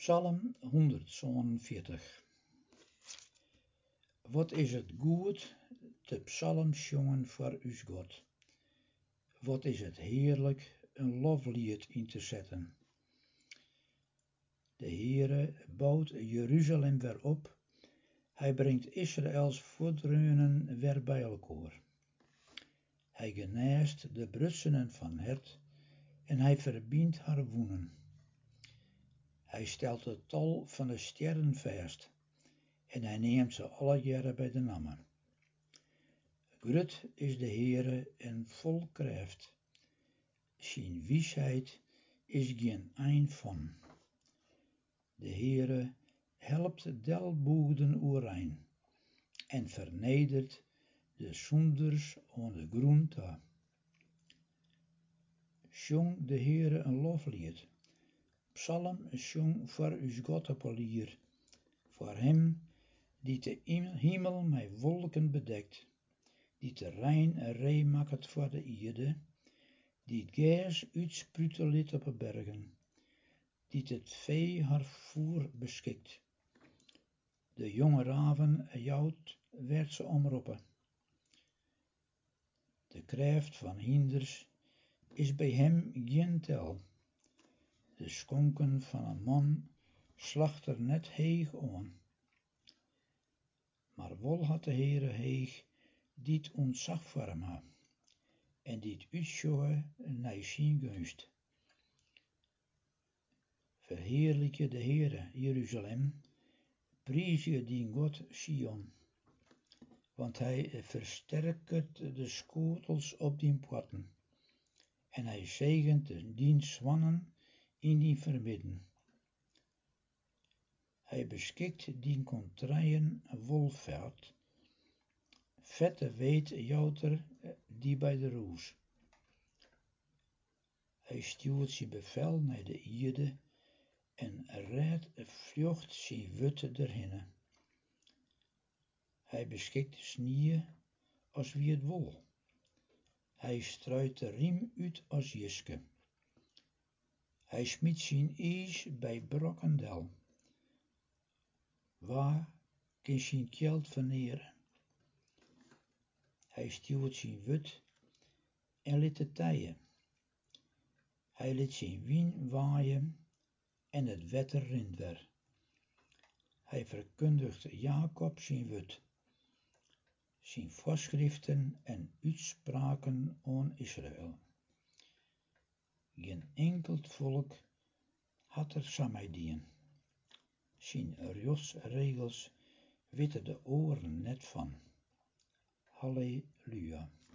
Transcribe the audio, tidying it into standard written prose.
Psalm 147. Wat is het goed te psalm sjongen voor us God. Wat is het heerlijk een loflied in te zetten. De Heere bouwt Jeruzalem weer op. Hij brengt Israëls voordreunen weer bij elkaar. Hij geneest de brutsenen van het en hij verbindt haar woenen. Hij stelt het tal van de sterren vast en hij neemt ze alle jaren bij de namen. Grut is de Heere en vol kracht. Zijn wijsheid is geen eind van. De Heere helpt delboegden oerein en vernedert de zonders aan de grond. Sjong de Heere een loflied. Psalm sjong voor us God op lier. Voor hem die de hemel met wolken bedekt, die de Rijn ree maakt voor de ierde, die het gaas uitspuiten liet op de bergen, die het vee haar voer beschikt. De jonge raven jouwt werd ze omroepen. De kracht van hinders is bij hem geen tel. De schonken van een man slacht er net heeg aan. Maar wol had de Heere heeg, die het ontzag voor hem had, en die het uitsjoe naar zijn gunst. Verheerlijk je de Heere, Jeruzalem, prijs je die God Sion, want hij versterkt de schotels op die poorten, en hij zegent de dien zwannen in die vermidden. Hij beschikt die contraien wolvaart, vette weet jouter die bij de roes. Hij stuurt zijn bevel naar de ierde en redt vlucht zijn wutte erhinnen. Hij beschikt de sneeuw als wie het wol. Hij struit de riem uit als jiske. Hij smiet zijn ijs bij brokkendel. Waar kan zijn kjeld verneren? Hij stuurt zijn wut en liet het tijen. Hij liet zijn wien waaien en het wetter rint weer. Hij verkondigt Jacob zijn wut, zijn voorschriften en uitspraken aan Israël. Geen enkeld volk had er samedien. Zijn regels weten de oren net van. Halleluja.